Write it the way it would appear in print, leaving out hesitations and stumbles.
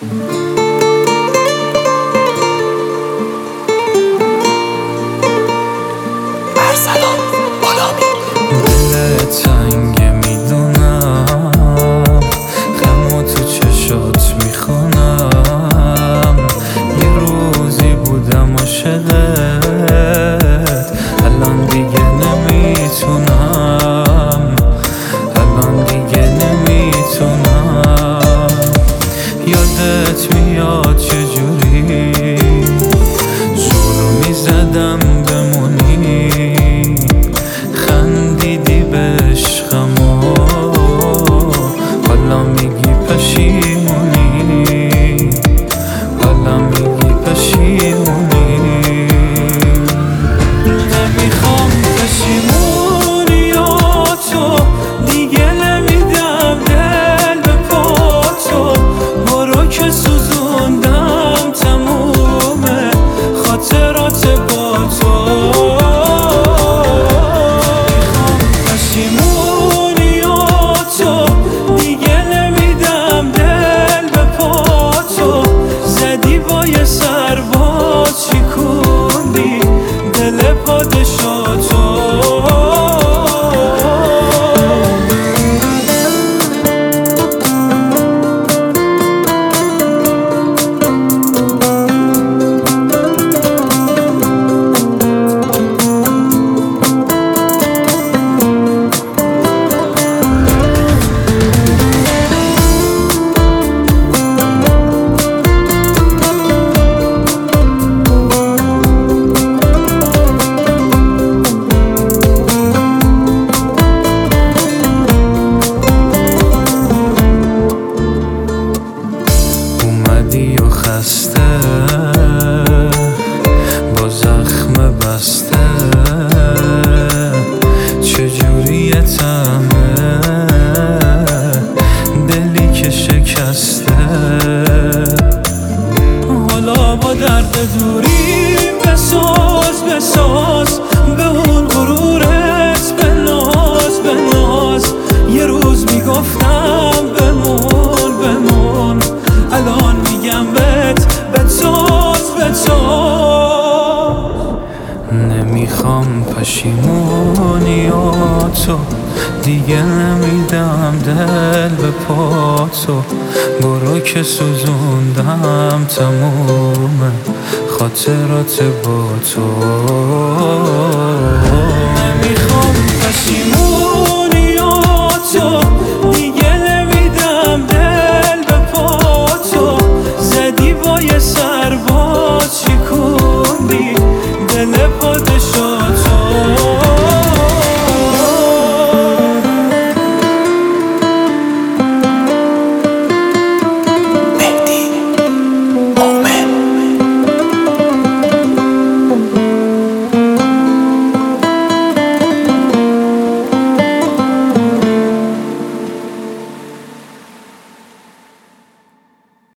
ارسلان غلامی. دل تنگه میدونم، غمو تو چشات میخونم. یه روزی بودم عاشقت، الان دیگه نمیتونم، الان دیگه نمیتونم. یادت میاد چجوری زورو میزدم بمونی، خندیدی به عشقم و حالا میگی پشیمونی، حالا میگی پشیمونی. نمیخوام پشیمونیاتو دیگه، نمیدم دل به پاتو. برو که سوزوندم تمومه خاطرات با تو. نمیخوام پشیمونیاتو دیگه، نمیدم دل به پاتو. زدی با یه سرباز شکوندی دل پادشاهتو. اومدی و خسته با زخم بسته، چجوری طعمه دلی که شکسته. حالا با درد دوری بساز بساز به اون غرورت، بناز بناز. یه روز میگفتم بمون بمون، الان میگم بتاز بتاز. نمیخوام پشیمونیاتو دیگه، نمیدم دل به پاتو. برو که سوزوندم تمومه خاطرات با تو. نمیخوام پشیمونیاتو